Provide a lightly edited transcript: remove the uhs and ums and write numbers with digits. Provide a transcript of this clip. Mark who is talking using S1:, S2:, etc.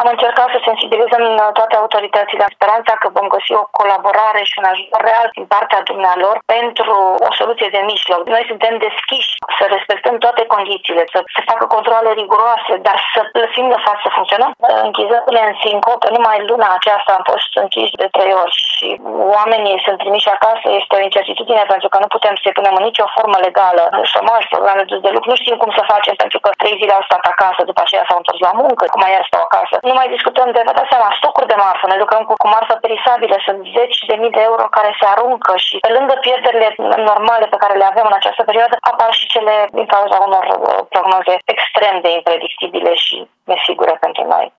S1: Am încercat să sensibilizăm toate autoritățile în speranța că vom găsi o colaborare și un ajutor real din partea dumnealor pentru o soluție de mijloc. Noi suntem deschiși să respectăm toate condițiile, să se facă controale riguroase, dar să lăsim lăsat să funcționăm. Închizându-le în sincope, numai luna aceasta am fost închiși de 3 ori și oamenii sunt trimiși acasă. Este o incertitudine pentru că nu putem să-i punem în nicio formă legală. Șomaj, programe dus de lucru, nu știm cum să facem pentru că 3 zile au stat acasă, după aceea s-au întors la muncă, cum mai iar stau acasă. Nu mai discutăm de, vă dați seama, stocuri de marfă. Noi lucrăm cu marfă perisabilă, sunt zeci de mii de euro care se aruncă și pe lângă pierderile normale pe care le avem în această perioadă, apar și cele din cauza unor prognoze extrem de impredictibile și nesigure pentru noi.